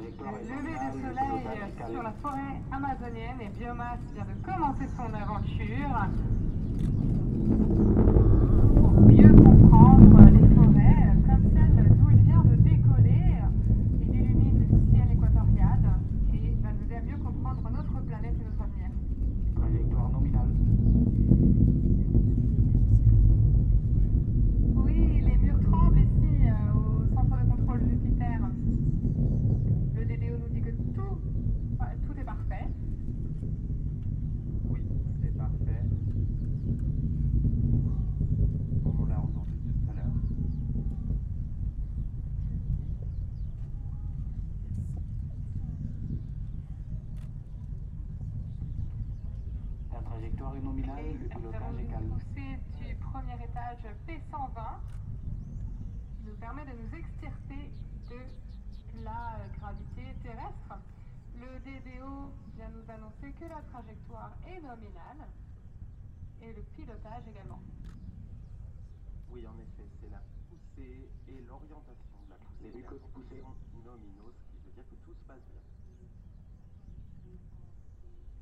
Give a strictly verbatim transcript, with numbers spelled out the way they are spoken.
Le lever de soleil sur la forêt amazonienne et Biomasse vient de commencer son aventure. Pour mieux comprendre les forêts, comme celle d'où il vient de décoller, il illumine le ciel équatorial et va nous aider à mieux comprendre notre planète et notre avenir. Trajectoire nominale. Oui, les murs tremblent ici, euh, au centre de contrôle Jupiter. Le D D O nous dit que tout, enfin, tout est parfait. Oui, c'est parfait. On l'a entendu tout à l'heure. La trajectoire est nominale, le pilotage est calme. Poussée du premier étage P cent vingt qui nous permet de nous extirper de la gravité terrestre. Le D D O vient nous annoncer que la trajectoire est nominale et le pilotage également. Oui, en effet, c'est la poussée et l'orientation de la poussée Les qui véhicules poussés. sont nominaux, ce qui veut dire que tout se passe bien.